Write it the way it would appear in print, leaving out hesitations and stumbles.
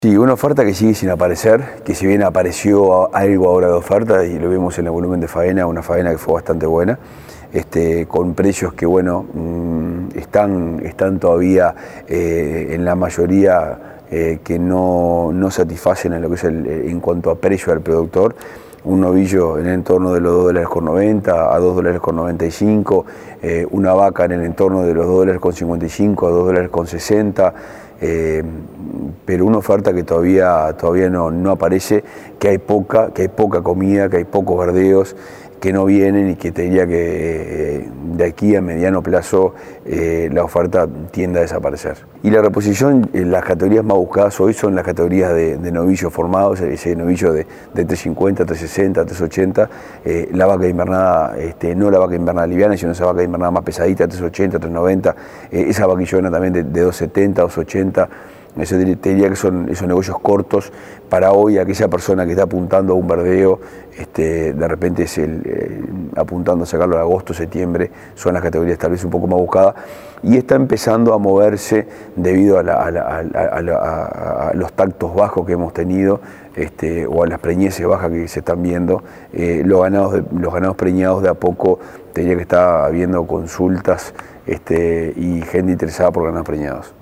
Sí, una oferta que sigue sin aparecer, que si bien apareció algo ahora de oferta y lo vimos en el volumen de faena, una faena que fue bastante buena, con precios que bueno, están todavía en la mayoría que no satisfacen en lo que es en cuanto a precio al productor. Un novillo en el entorno de los $2,90 a $2,95, una vaca en el entorno de los $2,55 a $2,60, pero una oferta que todavía no aparece, que hay poca comida, que hay pocos verdeos que no vienen y que te diría que de aquí a mediano plazo la oferta tiende a desaparecer. Y la reposición, las categorías más buscadas hoy son las categorías de novillos formados, ese novillo de 350, 360, 380, la vaca invernada, no la vaca invernada liviana, sino esa vaca invernada más pesadita, 380, 390, esa vaquillona también de 270, 280. Eso te diría que son esos negocios cortos para hoy, aquella persona que está apuntando a un verdeo, de repente es apuntando a sacarlo de agosto, septiembre, son las categorías tal vez un poco más buscadas, y está empezando a moverse debido a los tactos bajos que hemos tenido, o a las preñeces bajas que se están viendo. Los ganados preñados de a poco, te diría que está habiendo consultas y gente interesada por ganados preñados.